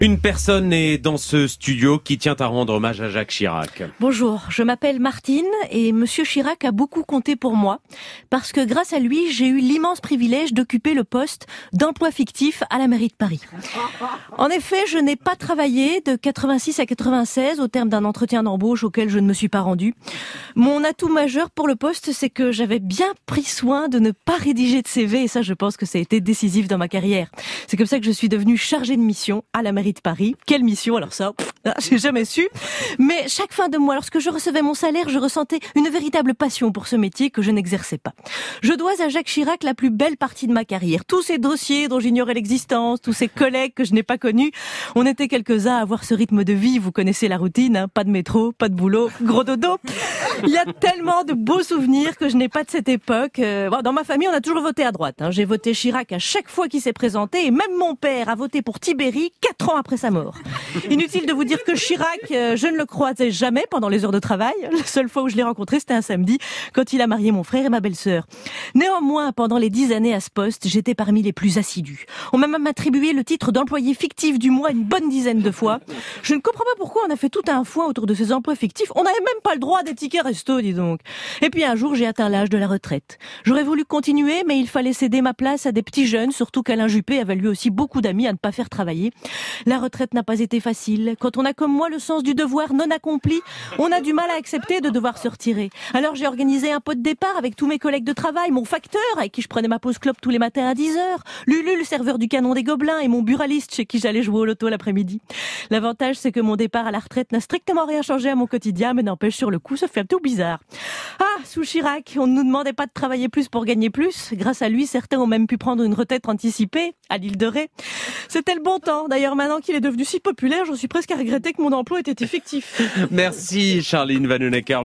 Une personne est dans ce studio qui tient à rendre hommage à Jacques Chirac. Bonjour, je m'appelle Martine et Monsieur Chirac a beaucoup compté pour moi parce que grâce à lui, j'ai eu l'immense privilège d'occuper le poste d'emploi fictif à la mairie de Paris. En effet, je n'ai pas travaillé de 86 à 96 au terme d'un entretien d'embauche auquel je ne me suis pas rendue. Mon atout majeur pour le poste, c'est que j'avais bien pris soin de ne pas rédiger de CV et ça, je pense que ça a été décisif dans ma carrière. C'est comme ça que je suis devenue chargée de mission à la mairie de Paris. Quelle mission? Alors ça, j'ai jamais su. Mais chaque fin de mois, lorsque je recevais mon salaire, je ressentais une véritable passion pour ce métier que je n'exerçais pas. Je dois à Jacques Chirac la plus belle partie de ma carrière. Tous ces dossiers dont j'ignorais l'existence, tous ces collègues que je n'ai pas connus, on était quelques-uns à avoir ce rythme de vie. Vous connaissez la routine, hein, pas de métro, pas de boulot, gros dodo. Il y a tellement de beaux souvenirs que je n'ai pas de cette époque. Dans ma famille, on a toujours voté à droite. J'ai voté Chirac à chaque fois qu'il s'est présenté et même mon père a voté pour Tibéri 4 ans après sa mort. Inutile de vous dire que Chirac, je ne le croisais jamais pendant les heures de travail. La seule fois où je l'ai rencontré, c'était un samedi, quand il a marié mon frère et ma belle-sœur. Néanmoins, pendant les 10 années à ce poste, j'étais parmi les plus assidus. On m'a même attribué le titre d'employé fictif du mois une bonne dizaine de fois. Je ne comprends pas pourquoi on a fait tout un foin autour de ces emplois fictifs. On n'avait même pas le droit des tickets resto, dis donc. Et puis un jour, j'ai atteint l'âge de la retraite. J'aurais voulu continuer, mais il fallait céder ma place à des petits jeunes, surtout qu'Alain Juppé avait lui aussi beaucoup d'amis à ne pas faire travailler. La retraite n'a pas été facile. Quand on a comme moi le sens du devoir non accompli, on a du mal à accepter de devoir se retirer. Alors j'ai organisé un pot de départ avec tous mes collègues de travail, mon facteur avec qui je prenais ma pause clope tous les matins à 10h, Lulu, le serveur du Canon des Gobelins et mon buraliste chez qui j'allais jouer au loto l'après-midi. L'avantage, c'est que mon départ à la retraite n'a strictement rien changé à mon quotidien, mais n'empêche sur le coup, ça fait un peu bizarre. Sous Chirac, on ne nous demandait pas de travailler plus pour gagner plus. Grâce à lui, certains ont même pu prendre une retraite anticipée à l'île de Ré. C'était le bon temps. D'ailleurs, maintenant qu'il est devenu si populaire, j'en suis presque à regretter que mon emploi ait été fictif. Merci Charline Vanhoenacker.